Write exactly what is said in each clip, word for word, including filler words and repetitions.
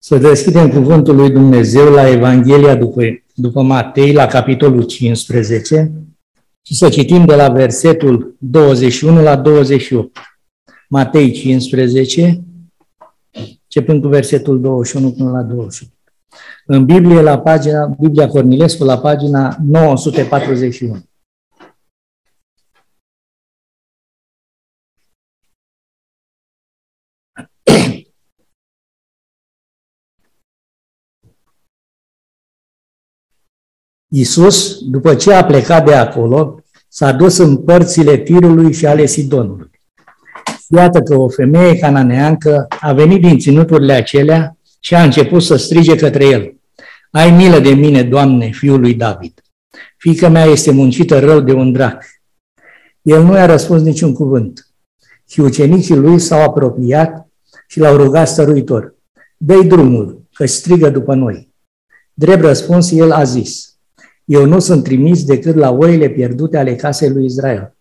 Să deschidem cuvântul lui Dumnezeu la Evanghelia după, după Matei, la capitolul cincisprezece, și să citim de la versetul douăzeci și unu la douăzeci și opt. Matei cincisprezece, începând cu versetul douăzeci și unu până la douăzeci și opt. În Biblie, la pagina, Biblia Cornilescu, la pagina nouă sute patruzeci și unu. Iisus, după ce a plecat de acolo, s-a dus în părțile Tirului și ale Sidonului. Iată că o femeie cananeancă a venit din ținuturile acelea și a început să strige către el: „Ai milă de mine, Doamne, fiul lui David. Fiica mea este muncită rău de un drac.” El nu i-a răspuns niciun cuvânt. Și ucenicii lui s-au apropiat și l-au rugat stăruitor: „Dă-i drumul, că strigă după noi.” Drept răspuns, el a zis: „Eu nu sunt trimis decât la oile pierdute ale casei lui Israel.”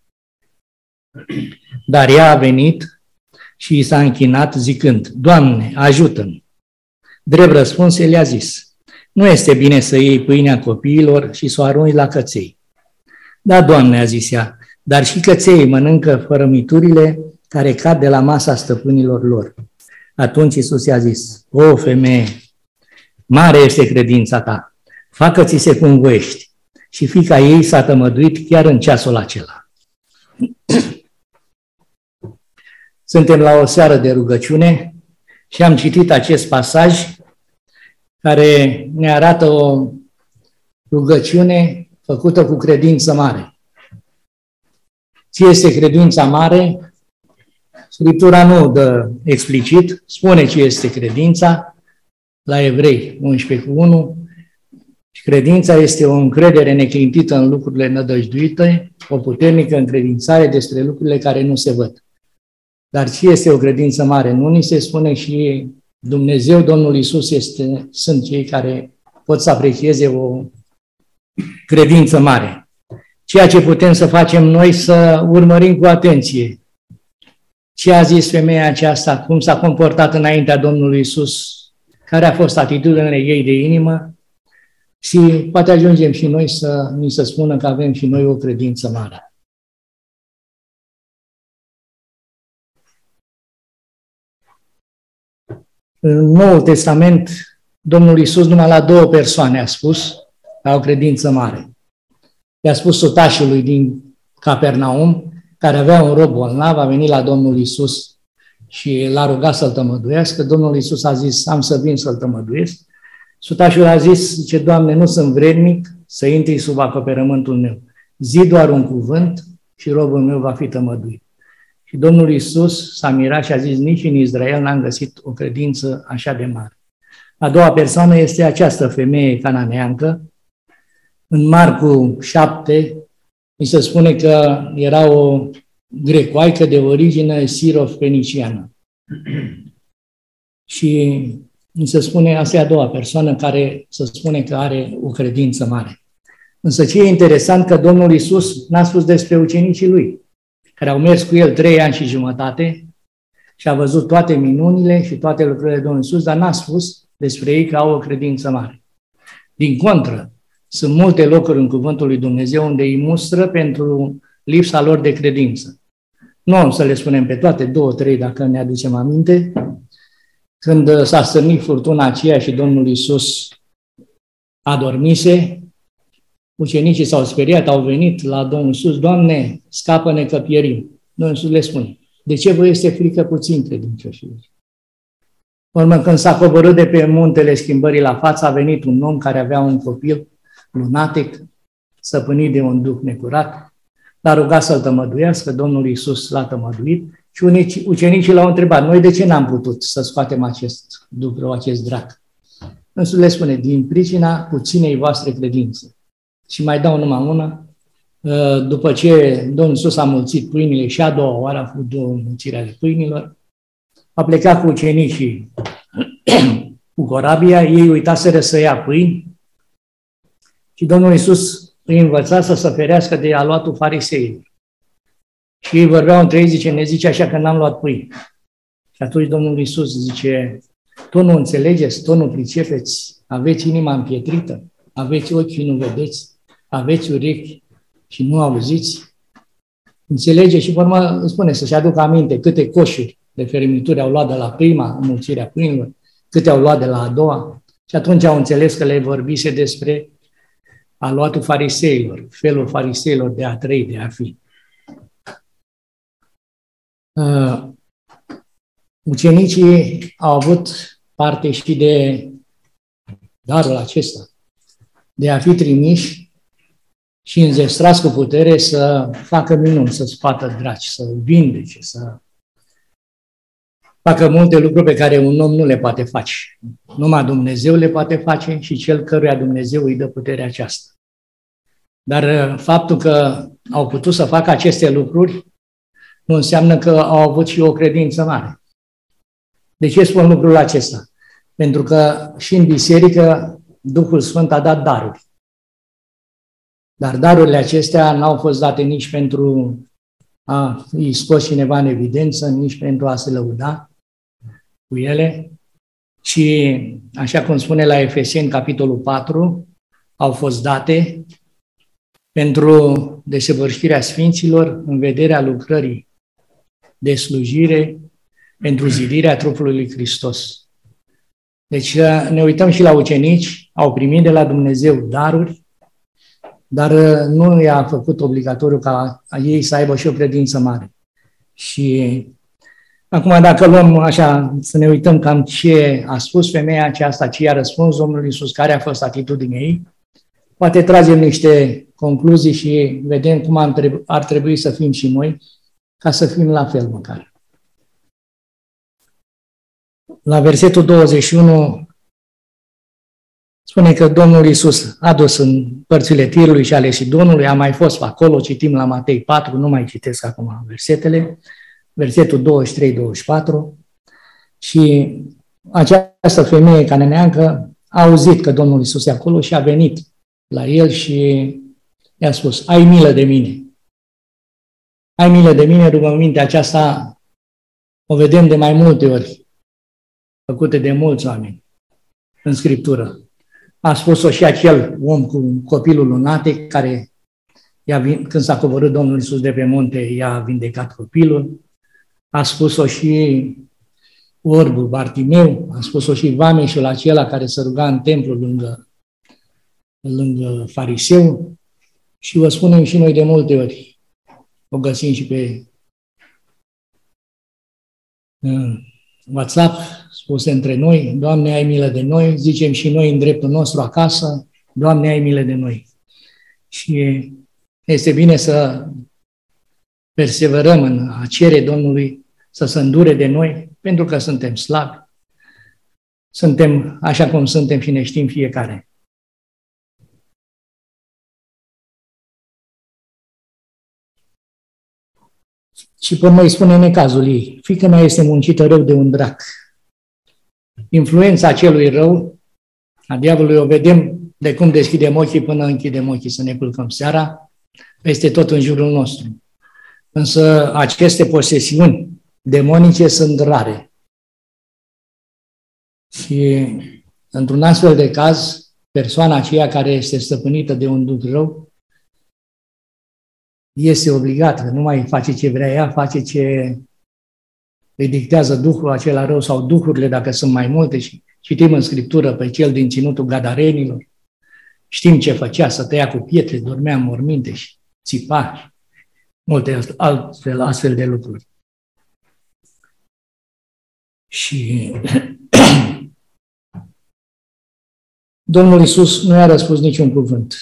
Dar ea a venit și i s-a închinat zicând: „Doamne, ajută-mi.” Drept răspuns, el i-a zis: „Nu este bine să iei pâinea copiilor și să o arunci la căței.” „Da, Doamne,” a zis ea, „dar și căței mănâncă fărămiturile care cad de la masa stăpânilor lor.” Atunci Iisus i-a zis: „O femeie, mare este credința ta, facă-ți se cum voiești.” Și fiica ei s-a tămăduit chiar în ceasul acela. Suntem la o seară de rugăciune și am citit acest pasaj care ne arată o rugăciune făcută cu credință mare. Ce este credința mare? Scriptura nu dă explicit, spune ce este credința la Evrei unsprezece cu unu. Și credința este o încredere neclintită în lucrurile nădăjduite, o puternică încredințare despre lucrurile care nu se văd. Dar ce este o credință mare? Nu ni se spune și Dumnezeu, Domnul Iisus, este, sunt cei care pot să aprecieze o credință mare. Ceea ce putem să facem noi, să urmărim cu atenție ce a zis femeia aceasta, cum s-a comportat înaintea Domnului Iisus, care a fost atitudinea ei de inimă, și poate ajungem și noi să ni se spună că avem și noi o credință mare. În Noul Testament, Domnul Iisus numai la două persoane a spus că au credință mare. I-a spus sutașului din Capernaum, care avea un rob bolnav, a venit la Domnul Iisus și l-a rugat să-l tămăduiască. Domnul Iisus a zis: „Am să vin să-l tămăduiesc.” Sutașul a zis, zice: „Doamne, nu sunt vrednic să intri sub acoperământul meu. Zi doar un cuvânt și robul meu va fi tămăduit.” Și Domnul Iisus s-a mirat și a zis: „Nici în Israel n-am găsit o credință așa de mare.” A doua persoană este această femeie cananeancă. În Marcu șapte mi se spune că era o grecoaică de origine siro-feniciană. Și mi se spune, asta e a doua persoană care se spune că are o credință mare. Însă ce e interesant, că Domnul Iisus n-a spus despre ucenicii lui, care au mers cu el trei ani și jumătate și a văzut toate minunile și toate lucrurile Domnului Iisus, dar n-a spus despre ei că au o credință mare. Din contră, sunt multe locuri în Cuvântul lui Dumnezeu unde îi mustră pentru lipsa lor de credință. Nu am să le spunem pe toate, două, trei, dacă ne aducem aminte. Când s-a stârnit furtuna aceea și Domnul Iisus adormise, ucenicii s-au speriat, au venit la Domnul Iisus: „Doamne, scapă-ne că pierim.” Domnul Iisus le spune: „De ce vă este frică puțin, credincioșilor?” Urmă, când s-a coborât de pe muntele schimbării la față, a venit un om care avea un copil lunatic, stăpânit de un duh necurat, l-a rugat să-l tămăduiască. Domnul Iisus l-a tămăduit. Și ucenicii l-au întrebat: „Noi de ce n-am putut să scoatem acest duh, acest drac?” Însul le spune: „Din pricina puținei voastre credințe.” Și mai dau numai una. După ce Domnul Iisus a mulțit pâinile și a doua oară, a făcut două mulțiri ale pâinilor, a plecat cu ucenicii cu corabia, ei uitaseră să ia pâini și Domnul Iisus îi învăța să se ferească de aluatul fariseilor. Și ei vorbeau între ei, zice: „Ne zice așa că n-am luat pâine.” Și atunci Domnul Iisus zice: Tot nu înțelegeți, tot nu pricepeți, aveți inima împietrită, aveți ochi și nu vedeți, aveți urechi și nu auziți. Înțelege și pe urmă îmi spune să-și aducă aminte câte coșuri de fermituri au luat de la prima înmulțire a pâinilor, câte au luat de la a doua. Și atunci au înțeles că le vorbise despre aluatul fariseilor, felul fariseilor de a trăi, de a fi. Uh, ucenicii au avut parte și de darul acesta, de a fi trimiși și înzestrați cu putere să facă minuni, să scoată draci, să vindece, să facă multe lucruri pe care un om nu le poate face. Numai Dumnezeu le poate face și cel căruia Dumnezeu îi dă puterea aceasta. Dar faptul că au putut să facă aceste lucruri nu înseamnă că au avut și o credință mare. De ce spun lucrul acesta? Pentru că și în biserică Duhul Sfânt a dat daruri. Dar darurile acestea n-au fost date nici pentru a îi scos cineva în evidență, nici pentru a se lăuda cu ele, ci, așa cum spune la Efeseni, capitolul patru, au fost date pentru desăvârșirea sfinților în vederea lucrării de slujire pentru zidirea trupului lui Hristos. Deci ne uităm și la ucenici, au primit de la Dumnezeu daruri, dar nu i-a făcut obligatoriu ca ei să aibă și o credință mare. Și acum, dacă luăm așa, să ne uităm cam ce a spus femeia aceasta, ce i-a răspuns Domnul Iisus, care a fost atitudinea ei, poate tragem niște concluzii și vedem cum ar trebui să fim și noi, ca să fim la fel măcar. La versetul douăzeci și unu spune că Domnul Iisus a dus în părțile Tirului și ale Sidonului, a mai fost acolo, citim la Matei patru, nu mai citesc acum versetele, versetul douăzeci și trei douăzeci și patru, și această femeie cananeancă a auzit că Domnul Iisus e acolo și a venit la el și i-a spus: ai milă de mine. Ai milă de mine, rugămintea aceasta o vedem de mai multe ori, făcute de mulți oameni în Scriptură. A spus-o și acel om cu copilul lunate, care, când s-a coborât Domnul Iisus de pe munte, i-a vindecat copilul. A spus-o și orbul Bartimeu, a spus-o și vameșul acela care se ruga în templu lângă, lângă fariseu. Și vă spunem și noi de multe ori, o găsim și pe WhatsApp, spuse între noi: Doamne, ai milă de noi, zicem și noi în dreptul nostru acasă: Doamne, ai milă de noi. Și este bine să perseverăm în a cere Domnului să se îndure de noi, pentru că suntem slabi, suntem așa cum suntem și ne știm fiecare. Și până îi spune necazul ei: fiica mea este muncită rău de un drac. Influența acelui rău, a diavolului, o vedem de cum deschidem ochii până închidem ochii să ne culcăm seara, peste tot în jurul nostru. Însă aceste posesiuni demonice sunt rare. Și într-un astfel de caz, persoana aceea care este stăpânită de un duh rău este obligată, nu mai face ce vrea ea, face ce îi dictează duhul acela rău sau duhurile, dacă sunt mai multe. Și citim în Scriptură pe cel din ținutul Gadarenilor. Știm ce făcea, să tăia cu pietre, dormea în morminte și țipa, multe altfel, astfel de lucruri. Și Domnul Iisus nu i-a răspuns niciun cuvânt.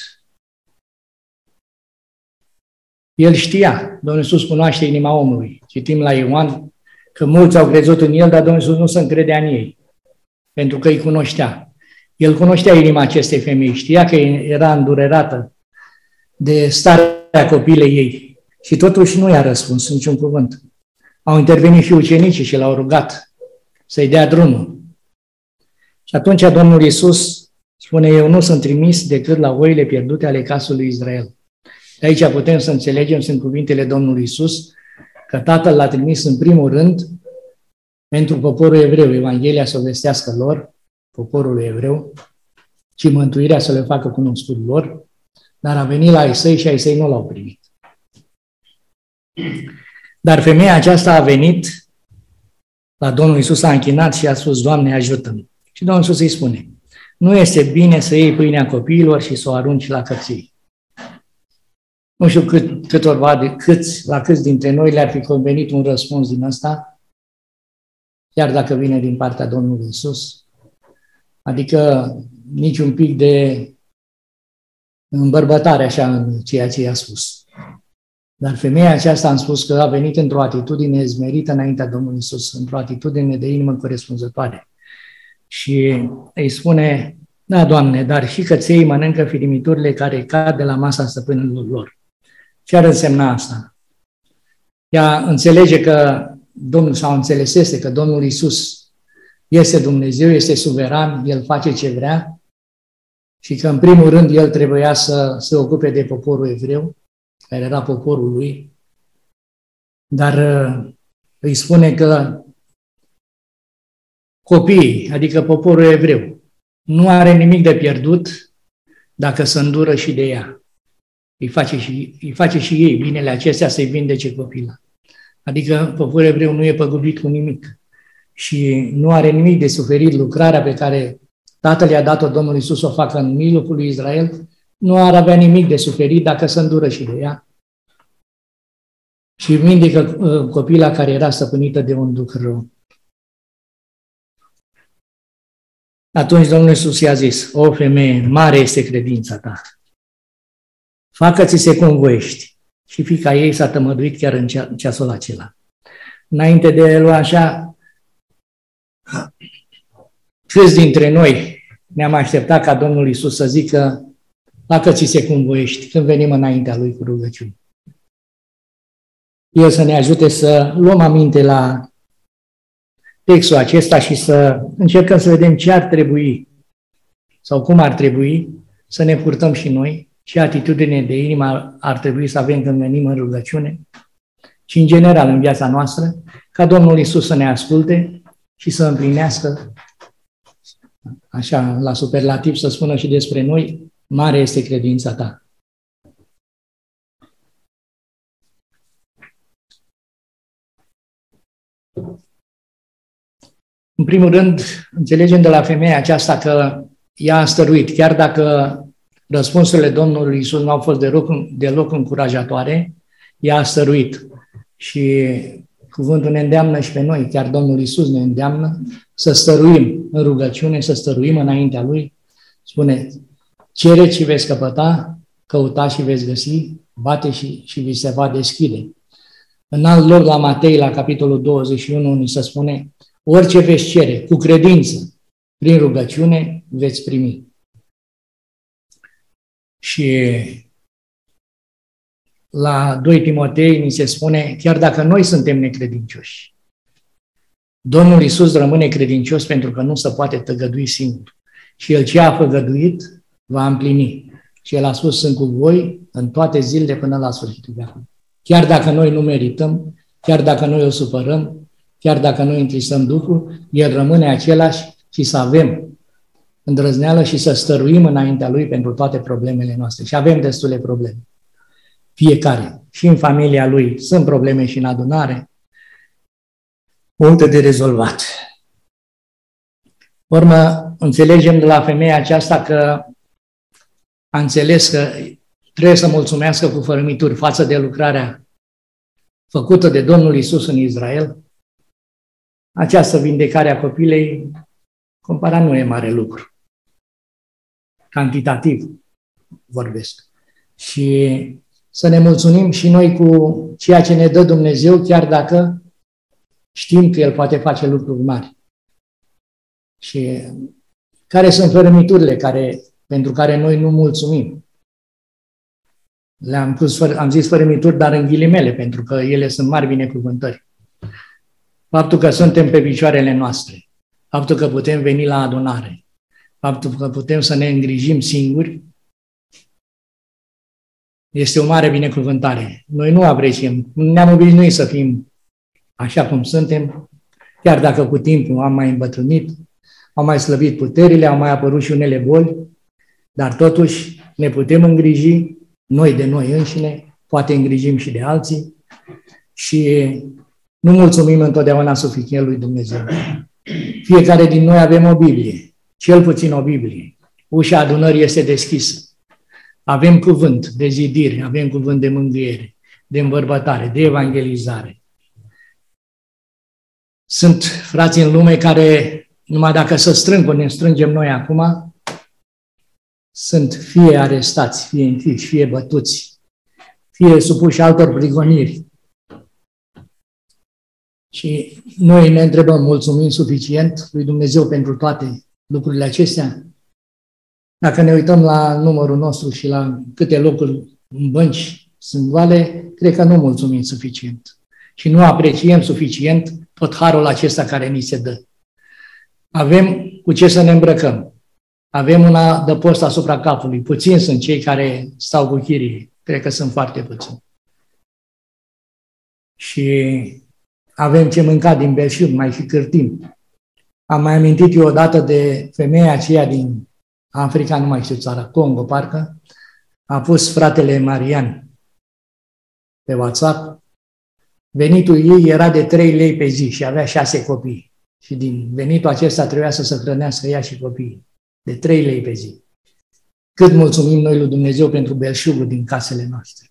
El știa, Domnul Iisus cunoaște inima omului. Citim la Ioan că mulți au crezut în El, dar Domnul Iisus nu se încredea în ei, pentru că îi cunoștea. El cunoștea inima acestei femei, știa că era îndurerată de starea copilei ei și totuși nu i-a răspuns niciun cuvânt. Au intervenit și ucenicii și l-au rugat să-i dea drumul. Și atunci Domnul Iisus spune: eu nu sunt trimis decât la oile pierdute ale casului Israel. De aici putem să înțelegem, sunt cuvintele Domnului Iisus, că Tatăl l-a trimis în primul rând pentru poporul evreu, Evanghelia să o vestească lor, poporul evreu, ci mântuirea să le facă cunoscut lor, dar a venit la ai săi și ai săi nu l-au primit. Dar femeia aceasta a venit la Domnul Iisus, a închinat și a spus, Doamne, ajută-mă. Și Domnul Iisus îi spune, nu este bine să iei pâinea copiilor și să o arunci la căței. Nu știu cât, câtorva de, câți, la câți dintre noi le-ar fi convenit un răspuns din ăsta, chiar dacă vine din partea Domnului Iisus. Adică nici un pic de îmbărbătare așa în ceea ce i-a spus. Dar femeia aceasta am spus că a venit într-o atitudine zmerită înaintea Domnului Iisus, într-o atitudine de inimă corespunzătoare. Și îi spune, da, Doamne, dar și căței mănâncă firimiturile care cad de la masa stăpânilor lor. Ce ar însemna asta? Ea înțelege că Domnul, sau înțelesese că Domnul Iisus este Dumnezeu, este suveran, El face ce vrea și că în primul rând El trebuia să se ocupe de poporul evreu, care era poporul lui, dar îi spune că copiii, adică poporul evreu, nu are nimic de pierdut dacă se îndură și de ea. Îi face și, îi face și ei binele acestea să-i vindece copila. Adică poporul evreu nu e păgubit cu nimic și nu are nimic de suferit lucrarea pe care Tatăl i-a dat-o Domnul Iisus să o facă în mijlocul lui Israel, nu ar avea nimic de suferit dacă se îndură și de ea. Și vindecă copila care era stăpânită de un duh rău. Atunci Domnul Iisus i-a zis, o femeie, mare este credința ta. Facă-ți se cum voiești. Și fiica ei s-a tămăduit chiar în ceasul acela. Înainte de a lua așa, câți dintre noi ne-am așteptat ca Domnul Iisus să zică, facă-ți se cum voiești, când venim înaintea Lui cu rugăciuni. El să ne ajute să luăm aminte la textul acesta și să încercăm să vedem ce ar trebui sau cum ar trebui să ne purtăm și noi, ce atitudine de inimă ar trebui să avem când venim în rugăciune și în general în viața noastră, ca Domnul Iisus să ne asculte și să împlinească, așa, la superlativ să spună și despre noi, mare este credința ta. În primul rând, înțelegem de la femeia aceasta că ea a stăruit, chiar dacă răspunsurile Domnului Iisus nu au fost deloc, deloc încurajatoare, ea a stăruit. Și cuvântul ne îndeamnă și pe noi, chiar Domnul Iisus ne îndeamnă să stăruim în rugăciune, să stăruim înaintea Lui. Spune, cere și veți căpăta, căuta și veți găsi, bate și, și vi se va deschide. În alt loc la Matei, la capitolul douăzeci și unu, ni se spune, orice veți cere, cu credință, prin rugăciune, veți primi. Și la doi Timotei ni se spune, chiar dacă noi suntem necredincioși, Domnul Iisus rămâne credincios pentru că nu se poate tăgădui singur. Și El ce a făgăduit, va împlini. Și El a spus, sunt cu voi în toate zilele până la sfârșitul veacului. Chiar dacă noi nu merităm, chiar dacă noi o supărăm, chiar dacă noi întristăm Duhul, El rămâne același și să avem îndrăzneală și să stăruim înaintea Lui pentru toate problemele noastre. Și avem destule probleme. Fiecare. Și în familia Lui sunt probleme și în adunare. Multe de rezolvat. Urmă, înțelegem de la femeia aceasta că a înțeles că trebuie să mulțumească cu fărâmituri față de lucrarea făcută de Domnul Iisus în Israel. Această vindecare a copilei, comparat, nu e mare lucru. Cantitativ vorbesc. Și să ne mulțumim și noi cu ceea ce ne dă Dumnezeu, chiar dacă știm că El poate face lucruri mari. Și care sunt fărâmiturile care, pentru care noi nu mulțumim? Le-am pus, am zis fărâmituri, dar în ghilimele, pentru că ele sunt mari binecuvântări. Faptul că suntem pe picioarele noastre, faptul că putem veni la adunare, faptul că putem să ne îngrijim singuri, este o mare binecuvântare. Noi nu apreciem, ne-am obișnuit să fim așa cum suntem chiar dacă cu timpul am mai îmbătrânit, au mai slăbit puterile, au mai apărut și unele boli, dar totuși ne putem îngriji noi de noi înșine, poate îngrijim și de alții și nu mulțumim întotdeauna suficient lui Dumnezeu. Fiecare din noi avem o Biblie, cel puțin o Biblie. Ușa adunării este deschisă. Avem cuvânt de zidire, avem cuvânt de mângâiere, de îmbărbătare, de evangelizare. Sunt frați în lume care, numai dacă se strâng, cum ne strângem noi acum, sunt fie arestați, fie închiși, fie bătuți, fie supuși altor prigoniri. Și noi ne întrebăm, mulțumim suficient lui Dumnezeu pentru toate lucrurile acestea? Dacă ne uităm la numărul nostru și la câte locuri în bănci sunt goale, cred că nu mulțumim suficient. Și nu apreciem suficient tot harul acesta care ni se dă. Avem cu ce să ne îmbrăcăm. Avem un adăpost asupra capului. Puțini sunt cei care stau cu chirie. Cred că sunt foarte puțini. Și avem ce mânca din belșug, mai și cârtim. Am mai amintit eu odată de femeia aceea din Africa, nu mai știu țara, Congo, parcă, a pus fratele Marian pe WhatsApp. Venitul ei era de trei lei pe zi și avea șase copii. Și din venitul acesta trebuia să se hrănească ea și copiii. De trei lei pe zi. Cât mulțumim noi lui Dumnezeu pentru belșugul din casele noastre.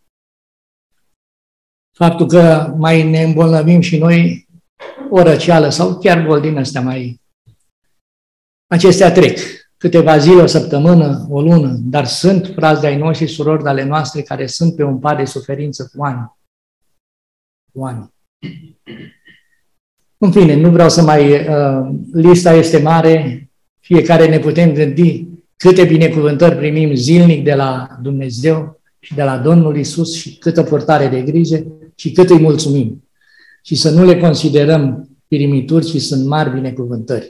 Faptul că mai ne îmbolnăvim și noi o răceală sau chiar boli din astea mai... Acestea trec. Câteva zile, o săptămână, o lună, dar sunt frați de-ai noștri, surori de ale noastre, care sunt pe un pat de suferință cu ani. Cu ani. În fine, nu vreau să mai... Uh, lista este mare, fiecare ne putem gândi câte binecuvântări primim zilnic de la Dumnezeu și de la Domnul Iisus și câtă purtare de grijă și cât îi mulțumim. Și să nu le considerăm pirimituri, ci sunt mari binecuvântări.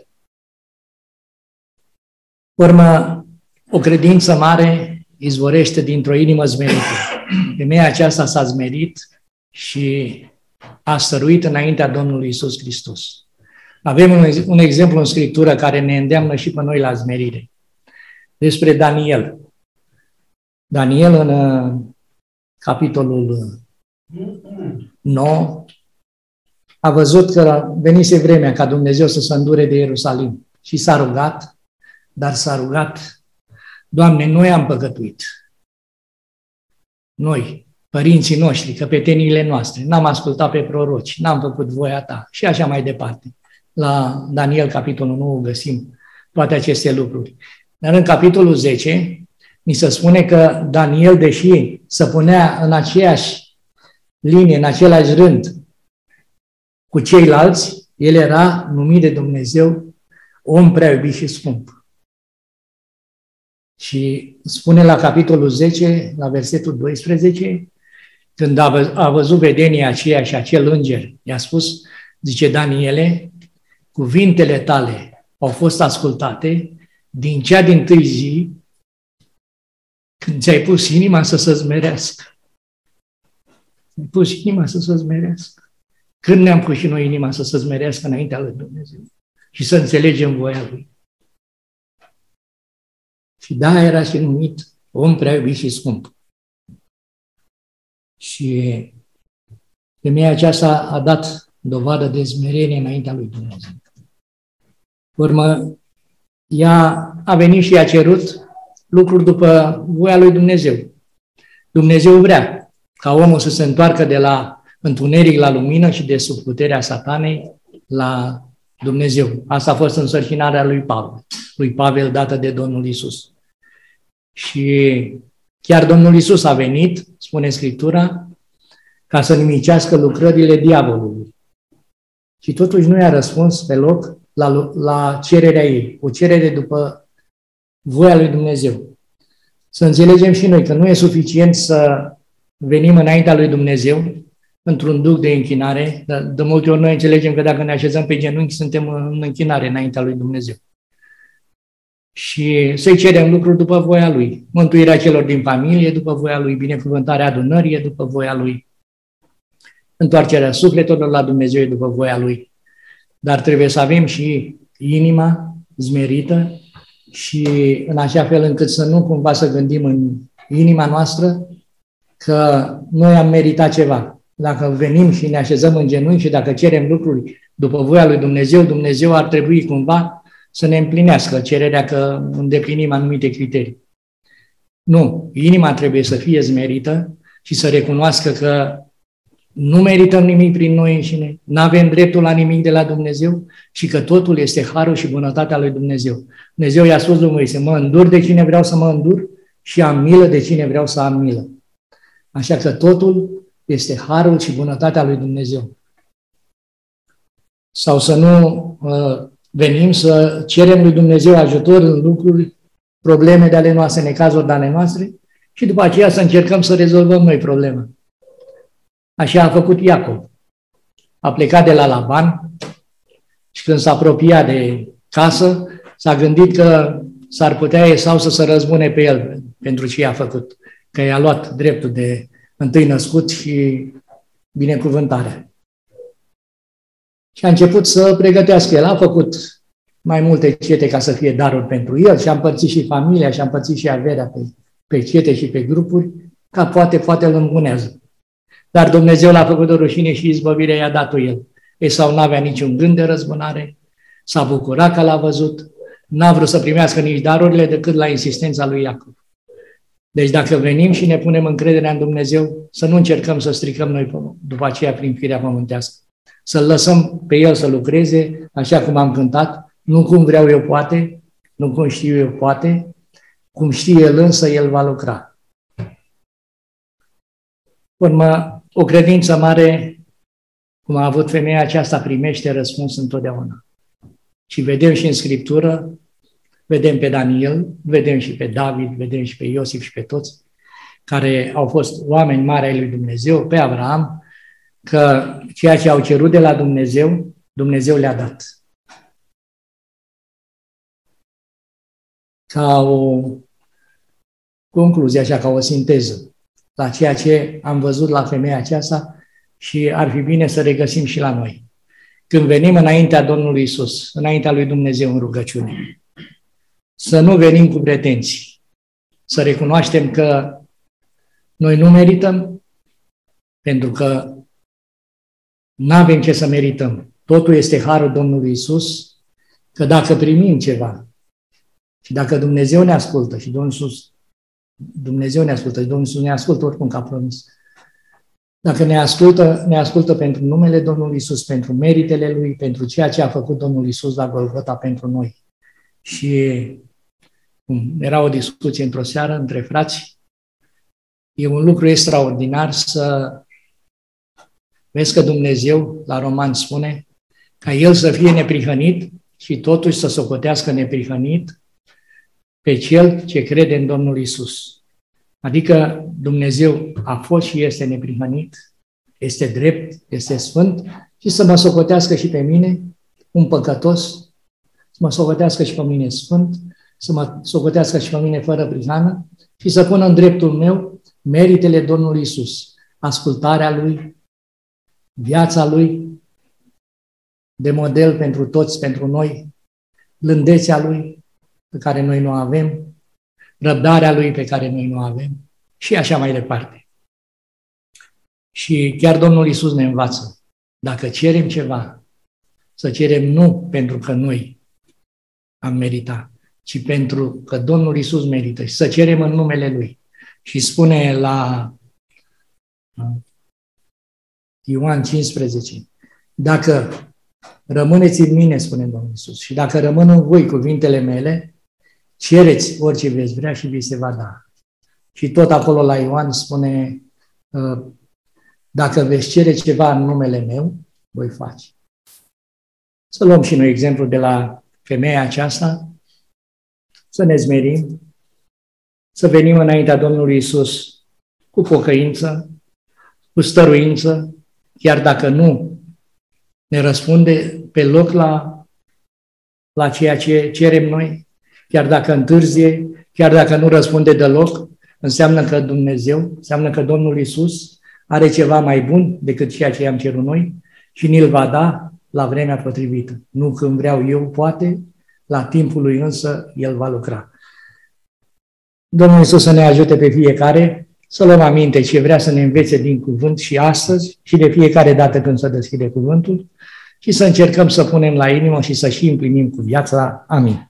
Urmă, o credință mare izvorește dintr-o inimă zmerită. Femeia aceasta s-a zmerit și a stăruit înaintea Domnului Iisus Hristos. Avem un, un exemplu în Scriptură care ne îndeamnă și pe noi la zmerire. Despre Daniel. Daniel în uh, capitolul nouă a văzut că venise vremea ca Dumnezeu să se îndure de Ierusalim și s-a rugat, dar s-a rugat, Doamne, noi am păcătuit. Noi, părinții noștri, căpeteniile noastre, n-am ascultat pe proroci, n-am făcut voia Ta și așa mai departe. La Daniel, capitolul nouă, găsim toate aceste lucruri. Dar în capitolul zece, mi se spune că Daniel, deși se punea în aceeași linie, în același rând cu ceilalți, el era numit de Dumnezeu om prea iubit și scump. Și spune la capitolul zece, la versetul doisprezece, când a văzut vedenia aceea și acel înger, i-a spus, zice, Daniele, cuvintele tale au fost ascultate din cea dintâi zi când ți-ai pus inima să se zmerească. Ți-ai pus inima să se zmerească. Când ne-am pus și noi inima să se zmerească înaintea lui Dumnezeu și să înțelegem voia Lui. Și da, era și numit om prea iubit și scump. Și femeia aceasta a dat dovadă de smerenie înaintea lui Dumnezeu. Urmă, ea a venit și a cerut lucruri după voia lui Dumnezeu. Dumnezeu vrea ca omul să se întoarcă de la întuneric la lumină și de sub puterea satanei la Dumnezeu. Asta a fost însărcinarea lui Pavel, lui Pavel dată de Domnul Iisus. Și chiar Domnul Iisus a venit, spune Scriptura, ca să nimicească lucrările diavolului. Și totuși nu i-a răspuns pe loc la, la cererea ei, o cerere după voia lui Dumnezeu. Să înțelegem și noi că nu e suficient să venim înaintea lui Dumnezeu într-un duc de închinare, dar de multe ori noi înțelegem că dacă ne așezăm pe genunchi, suntem în închinare înaintea lui Dumnezeu. Și să-i cerem lucruri după voia Lui. Mântuirea celor din familie după voia Lui, binecuvântarea adunării după voia Lui, întoarcerea sufletelor la Dumnezeu după voia Lui. dar trebuie să avem și inima zmerită și în așa fel încât să nu cumva să gândim în inima noastră că noi am meritat ceva. Dacă venim și ne așezăm în genunchi și dacă cerem lucruri după voia lui Dumnezeu, Dumnezeu ar trebui cumva să ne împlinească cererea că îndeplinim anumite criterii. Nu, inima trebuie să fie zmerită și să recunoască că nu merităm nimic prin noi înșine, nu avem dreptul la nimic de la Dumnezeu și că totul este harul și bunătatea lui Dumnezeu. Dumnezeu i-a spus lui Moise, mă îndur de cine vreau să mă îndur și am milă de cine vreau să am milă. Așa că totul este harul și bunătatea lui Dumnezeu. Sau să nu uh, venim să cerem lui Dumnezeu ajutor în lucruri, probleme de ale noastre, necazuri de ale noastre și după aceea să încercăm să rezolvăm noi problema. Așa a făcut Iacov. A plecat de la Laban și când s-a apropiat de casă, s-a gândit că s-ar putea Esau să se răzbune pe el pentru ce i-a făcut, că i-a luat dreptul de întâi născut și binecuvântarea. Și a început să pregătească. El a făcut mai multe cete ca să fie daruri pentru el și a împărțit și familia și a împărțit și averea pe, pe cete și pe grupuri, ca poate, poate îl îmbunează. Dar Dumnezeu l-a făcut de rușine și izbăvirea i-a dat-o el. Esau n-avea niciun gând de răzbunare, s-a bucurat că l-a văzut, n-a vrut să primească nici darurile decât la insistența lui Iacov. Deci dacă venim și ne punem încrederea în Dumnezeu, să nu încercăm să stricăm noi după aceea prin firea pământească. Să-L lăsăm pe El să lucreze, așa cum am cântat, nu cum vreau eu poate, nu cum știu eu poate, cum știe El însă, El va lucra. Urmă, o credință mare, cum a avut femeia aceasta, primește răspuns întotdeauna. Și vedem și în Scriptură, vedem pe Daniel, vedem și pe David, vedem și pe Iosif și pe toți care au fost oameni mari ai lui Dumnezeu, pe Avraam, că ceea ce au cerut de la Dumnezeu, Dumnezeu le-a dat. Ca o concluzie, așa, ca o sinteză la ceea ce am văzut la femeia aceasta și ar fi bine să regăsim și la noi. Când venim înaintea Domnului Iisus, înaintea lui Dumnezeu în rugăciune, să nu venim cu pretenții, să recunoaștem că noi nu merităm, pentru că nu avem ce să merităm. Totul este harul Domnului Iisus, că dacă primim ceva și dacă Dumnezeu ne ascultă și Domnul Iisus, Dumnezeu ne ascultă și Domnul Iisus ne ascultă oricum ca promis. Dacă ne ascultă, ne ascultă pentru numele Domnului Iisus, pentru meritele Lui, pentru ceea ce a făcut Domnul Iisus la Golgota pentru noi. Și era o discuție într-o seară între frați. E un lucru extraordinar să vezi că Dumnezeu, la Roman spune, ca El să fie neprihănit și totuși să socotească neprihănit pe cel ce crede în Domnul Iisus. Adică Dumnezeu a fost și este neprihănit, este drept, este sfânt și să mă socotească și pe mine, un păcătos, să mă socotească și pe mine sfânt, să mă socotească și pe mine fără prihană și să pună în dreptul meu meritele Domnului Iisus, ascultarea Lui, viața Lui, de model pentru toți, pentru noi, blândețea Lui, pe care noi nu avem, răbdarea Lui pe care noi nu avem și așa mai departe. Și chiar Domnul Iisus ne învață, dacă cerem ceva, să cerem nu pentru că noi am meritat, ci pentru că Domnul Iisus merită și să cerem în numele Lui. Și spune la Ioan cincisprezece, dacă rămâneți în mine, spune Domnul Iisus, și dacă rămân în voi cuvintele mele, cereți orice veți vrea și vi se va da. Și tot acolo la Ioan spune, dacă veți cere ceva în numele meu, voi face. Să luăm și noi exemplu de la femeia aceasta, să ne zmerim, să venim înaintea Domnului Iisus cu pocăință, cu stăruință, chiar dacă nu ne răspunde pe loc la, la ceea ce cerem noi, chiar dacă întârzie, chiar dacă nu răspunde deloc, înseamnă că Dumnezeu, înseamnă că Domnul Iisus are ceva mai bun decât ceea ce i-am cerut noi și ni-l va da la vremea potrivită. Nu când vreau eu, poate, la timpul lui însă El va lucra. Domnul Iisus să ne ajute pe fiecare să luăm aminte ce vrea să ne învețe din cuvânt și astăzi și de fiecare dată când se deschide cuvântul și să încercăm să punem la inimă și să și împlinim cu viața. Amin.